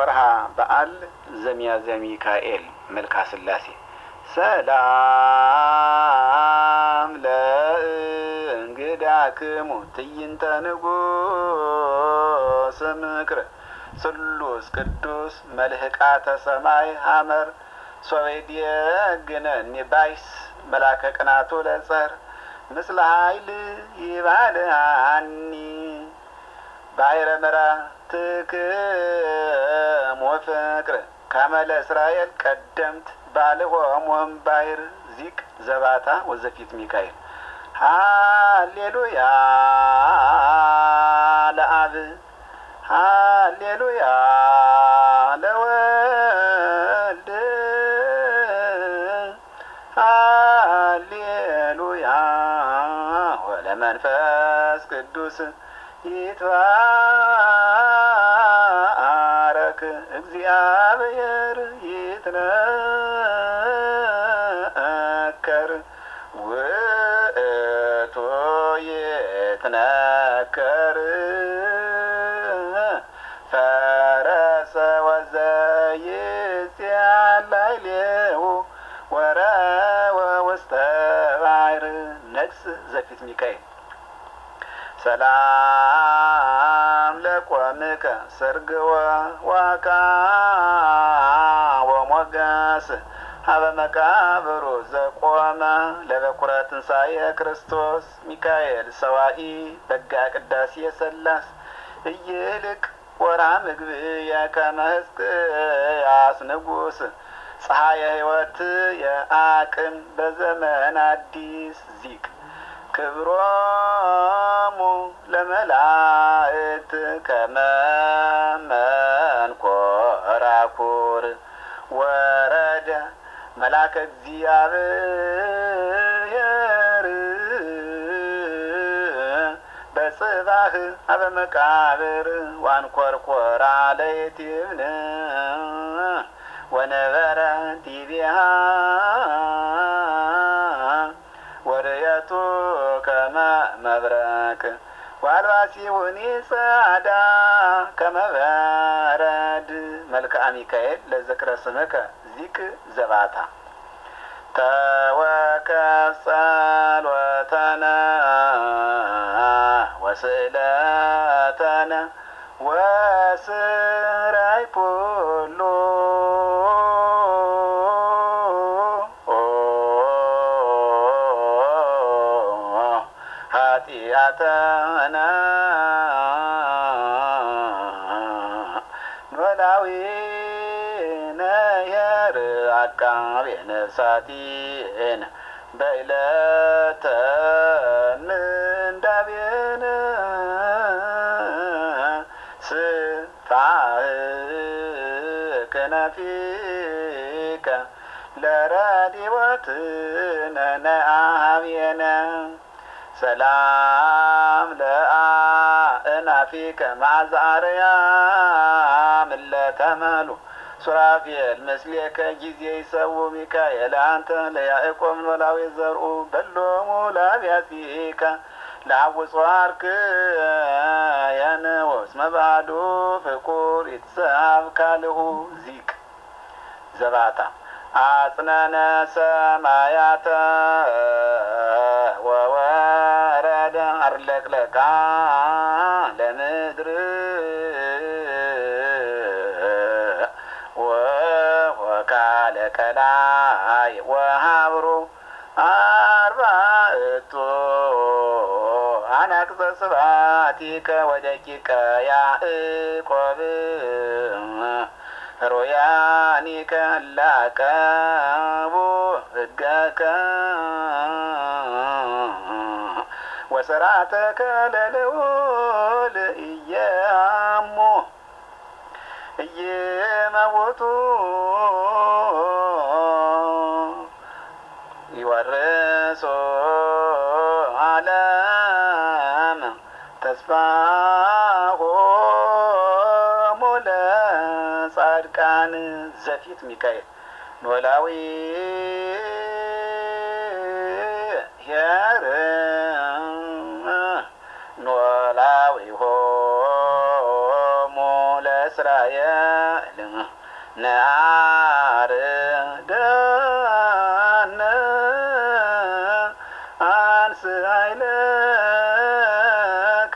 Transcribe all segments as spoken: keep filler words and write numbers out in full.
ወርሃ በዓል ዘሚያዝያ ሚካኤል መልክዓ ሥላሴ ሰላም ለእንግዳክሙ ትዕይንተ ንጉሥ ምክር ስሉስ ቅዱስ መልህቃተ ሰማይ ሐመር ሶቤድየግነኒ ባይስ መላከ ቅናቱ ለጸር ምስለ ኃይል ይባልዓኒ ባሕረ ምሕረትክሙ ወፍቅር ከመ ለእስራኤል ቀደምት ባልሆሙ ባሕር ዚቅ ዘባታ ወዘፊት ሚካኤል ሃሌሉያ ለአብ ሃሌሉያ ለወልድ ሃሌሉያ ወለመንፈስ ቅዱስ ይትባረክ እግዚአብሔር ይትነከር ውእቱ ይትነከር ፈረሰ ወዘይጽአር ላዕሌሁ ወረወ ውስተ ባሕር ነግስ ዘፊት ሚካኤል ሰላም ለቆምከ ሰርግወ ዋካ ወሞገስ ሀበ መቃብሩ ዘቆመ ለበኩረ ትንሣኤ ክርስቶስ ሚካኤል ሰዋኢ በጋ ቅዳሴ ሠላስ እይልቅ ወርኃ ምግብየ ከመ ሕዝቅያስ ንጉሥ ፀሐየ ሕይወት የአቅም በዘመን አዲስ ዚቅ ክብሮሙ ለመላእክት ከመ መንኰራኵር ወረደ መልአከ እግዚአብሔር በጽባሕ ሀበ መቃብር ወአንኰርኰራ ለየቲምነ ወነበረ ዲቤሃ ወርየቱ ከመ መብረቅ ወአልባሲሁኒ ጸዓዳ ከመ በረድ መልክዓ ሚካኤል ለዝክረ ስምከ ዚቅ ዘባታ ተወከፍ ጸሎተነ ወስእለተነ ወስራይ ኩሉ ኃጢአተነ ኖላዊነ ኄር አቃቤ ነፍሳቲነ በዕለተ ምንዳቤነ ስፋሕ ክነፊከ ለረድኤትነ ነአኀቤነ ሰላም ለአእናፊከ መዓዛ አርያም እለተመሉ ሱራፌል ምስሌከ ጊዜ ይሰዉ ሚካኤል አንተ ለያዕቆብ ኖላዊ ዘርኡ በሎሙ ለአብያቲከ ለአውጽዋርክየ ንዑስ መባዱ ፍቁር ይትሰሃብ ካልሁ ዚቅ ዘባታ አጽነነ ሰማያተ ወወረደ አርለቅለቃ ለምድር ወወካለ ከላይ ወሀብሩ አርባዕቱ አናቅጸ ስብሐቲከ ወደቂቀ ያዕቆብ ሮያኒከ ላቀቡ ሕገከ ወሥርዓተከ ለልዑል ኢያሙ ኢይመውቱ ይወርሱ ዓለም ተስፋሆሙ ለጻድቃን ዘፊት ሚካኤል ኖላዊ ኄር ኖላዊ ሆሙ ለእስራኤል ነአርደነ አንስአይለከ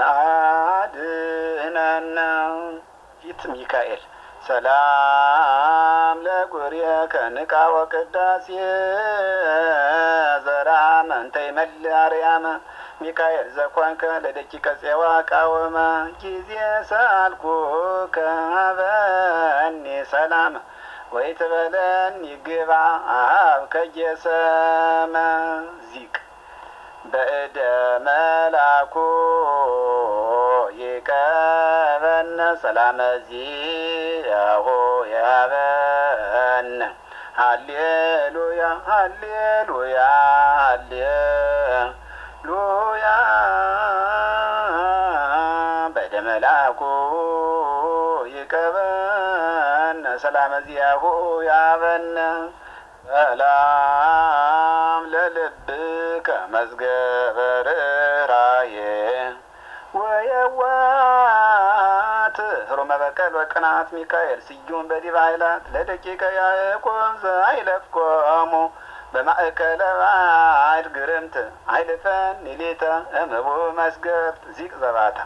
ወነአድኅነነ። ፊት ሚካኤል ሰላም ለጉርየከ ንቃ ወቅዳሴ ዘርአ መንተ ይመልእ አርያመ ሚካኤል ዘኮንከ ለደቂቀ ፄዋ ቃወመ ጊዜ ሰአልኩከ ሀበኒ ሰላመ ወይትበለኒ ግባ አኀብከ ጌሰመ። ዚቅ በእደ መላኩ ይቀበነ ሰላመ ዚአሁ የሀበነ። ሃሌሉያ ሃሌሉያ ሃሌሉያ በእደ መላኩ ይቀበነ ሰላመ ዚአሁ የሀበነ። ሰላም ለልብከ መዝገበ ርኅራኄ ወየዋት ኅሩመ በቀል ወቅንዓት ሚካኤል ስዩም በዲበ ኃይላት ለደቂቀ ያዕቆብ ዘአይለፍኮሙ በማእከለ ባዕድ ግርምት አይልፈኒ ሌተ እምቡ መስገብት። ዚቅ ዘባታ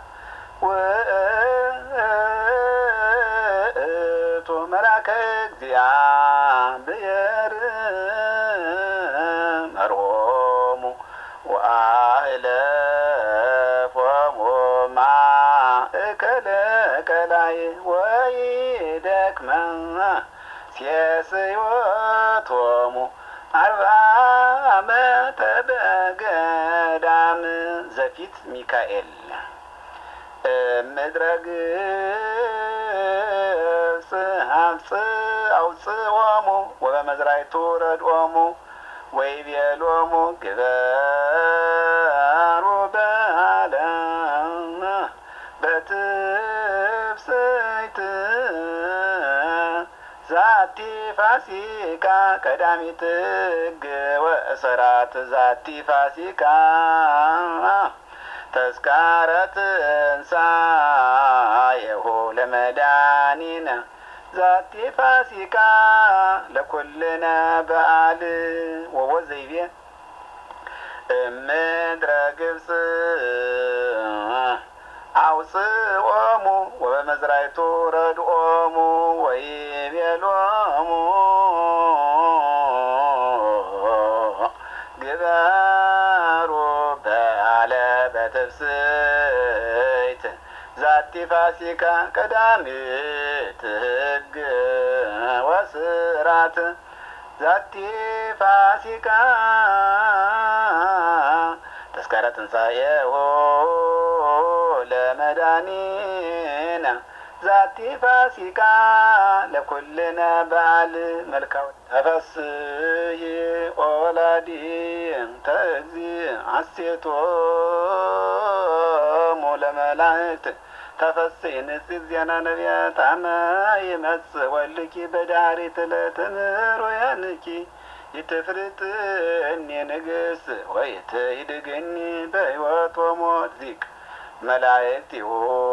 ውእቱ መልአከ እግዚአብሔር መርሆሙ ወአህለፎሙ ማእከለ ቀላይ ወይደክመ ሴስዮቶሙ አርብዓ ዓመተ በገዳም። ዘፊት ሚካኤል እምድረ ግብጽ አውፅኦሙ ወበመዝራዕቱ ረድኦሙ ወይቤሎሙ ግበሩ በዓለ በትፍስሕት ዛቲ ፋሲካ ቀዳሚት ሕግ ወእስራት ዛቲ ፋሲካ ተስካረ ትንሣኤሁ ለመድኃኒነ ዛቲ ፋሲካ ለኩልነ በዓል። ወቦ ዘይቤ እምድረ ግብጽ አውፅኦሙ ወበመዝራዕቱ ረድኦሙ ወይቤሎሙ ግበሩ በዓለ በትፍስሕት ዛቲ ፋሲካ ቀዳሚት ሕግ ወስራት ዛቲ ፋሲካ ተስካረ ትንሣኤሁ ለመድኃኒነ ዛቲ ፋሲካ ለኩልነ በዓል። መልካው ተፈስሒ ኦላዲተ እግዚእ ሐሴቶሙ ለመላእክት ተፈስሒ ንጽሕት ዜና ነቢያት አመ ይመጽእ ወልኪ በዳሪት ዕለት ምሩያንኪ ይትፍርጥኒ ንግሥት ወይትሂድግኒ በሕይወት ወሞት። ዚቅ መላእክቲሁ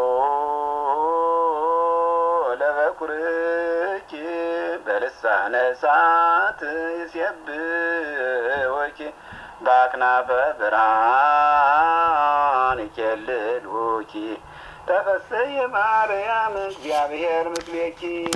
ለበኵርኪ በልሳነ እሳት ይሴብሑኪ በአክናፈ ብርሃን ይኬልሉኪ። ተፈሥሒ ማርያም እግዚአብሔር ምስሌኪ